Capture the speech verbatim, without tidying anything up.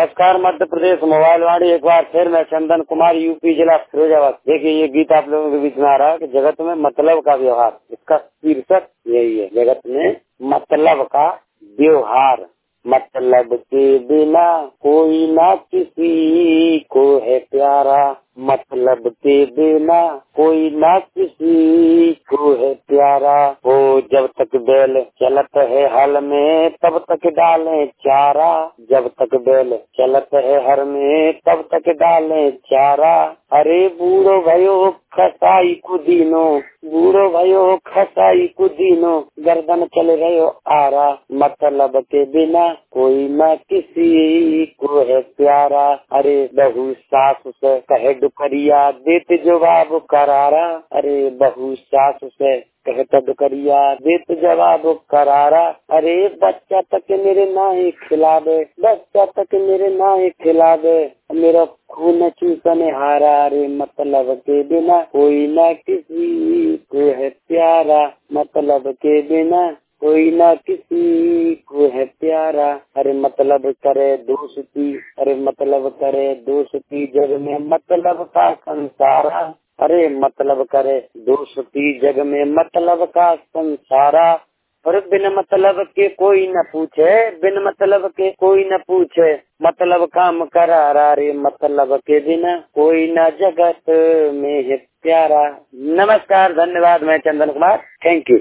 नमस्कार मध्य प्रदेश मोबाइल वाणी, एक बार फिर मैं चंदन कुमार, यूपी जिला फिरोजाबाद। देखिए ये गीत आप लोगों के बीच में आ रहा है कि जगत में मतलब का व्यवहार, इसका शीर्षक यही है, जगत में मतलब का व्यवहार। मतलब के बिना कोई ना किसी को है प्यारा, मतलब के बिना कोई ना किसी को है प्यारा। वो जब तक बैल चलत है हल में तब तक डालें चारा, जब तक बैल चलत है हल में तब तक डालें चारा। अरे बूढ़ो भयो खसाई कुदीनो, बूढ़ो भयो खसाई कुदीनो, गर्दन चल रहे आरा। मतलब के बिना कोई न किसी को है प्यारा। अरे बहू सास से कहे डुकरिया देते जवाब करारा, अरे बहू सास से कहता डुकरिया देते जवाब करारा। अरे बच्चा तक मेरे नाई खिला दे, बच्चा तक मेरे नाई खिला दे, मेरा खून चूसने हारा। अरे मतलब के बिना कोई न किसी को है प्यारा, मतलब के बिना कोई ना किसी को है प्यारा। अरे मतलब करे दोस्ती, अरे मतलब करे दोस्ती, जग में मतलब का संसारा। अरे मतलब करे दोस्ती, जग में मतलब का संसारा। और बिन मतलब के कोई न पूछे, बिन मतलब के कोई न पूछे, मतलब काम करारा। रे मतलब के बिना कोई न जगत में है प्यारा। नमस्कार, धन्यवाद। मैं चंदन कुमार, थैंक यू।